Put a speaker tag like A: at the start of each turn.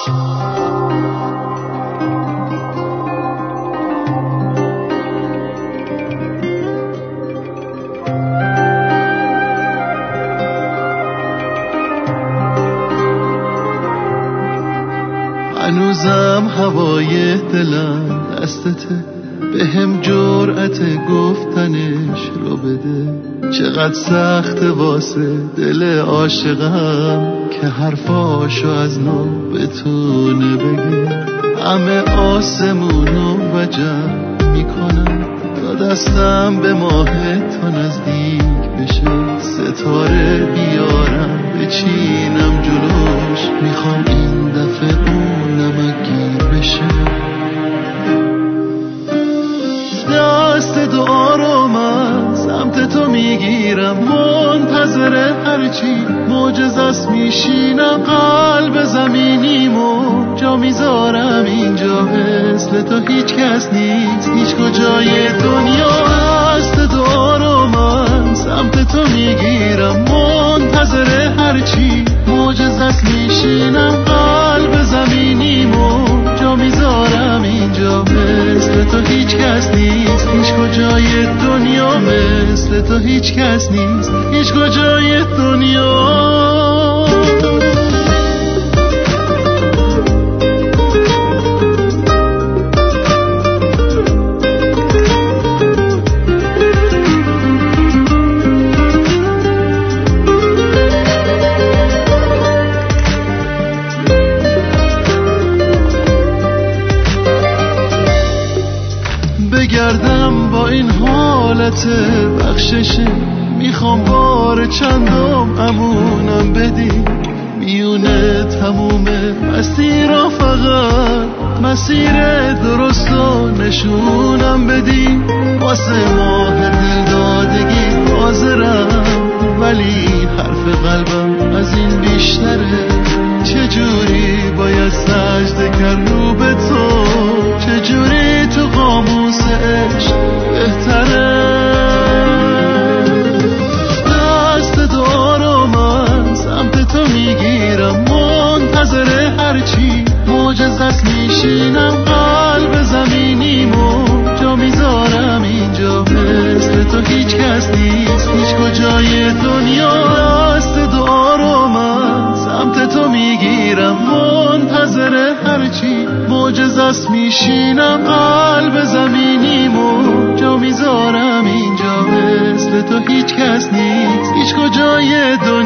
A: هنوزم هوای دلم دستته، به هم جرأت گفتنش رو بده. چقدر سخت واسه دل عاشقم که حرفاشو از نو بتونه بگه. همه آسمونو وجب میکنم تا دستم به ماه تا نزدیک بشه. ستاره بیارم بچینم جلوش، میخوام این دفعه اونم گیر بشه. دست دعا رو من سمت تو میگیرم، منتظر هرچی معجزه‌ست میشینم. قلب زمینیمو جا میذارم اینجا، مثل تو هیچ کس نیست هیچ کجای دنیا. دست دعا رو من سمت تو میگیرم، منتظر هرچی معجزه‌ست میشینم. قلب زمینیمو جا میذارم اینجا، مثل تو هیچ کس نیست هیچ کجای دنیا. مثل تو هیچ کس نیست هیچ کجای دنیا. بگردم با این حالت بخششه، میخوام بار چندم امونم بدی. میونه تموم مسیر فقط مسیر درست و نشونم بدی. واسه ماه دل دادگی حاضرم، ولی حرف قلبم از این بیشتره. چجوری باید سجده کرد رو به تو، چجوری تو قاموس عشق بهتره. دست دعا رو من سمت تو میگیرم، منتظر هرچی معجزه‌ست میشینم. قلب زمینیمو جا میذارم اینجا، مثل تو هیچ کس نیست هیچ کجای دنیا. دست دعا رو من سمت تو میگیرم، منتظر هرچی معجزه‌ست میشینم. قلب زمینیمو جا میذارم اینجا، مثل تو هیچ کس نیست هیچ کجای دنیا.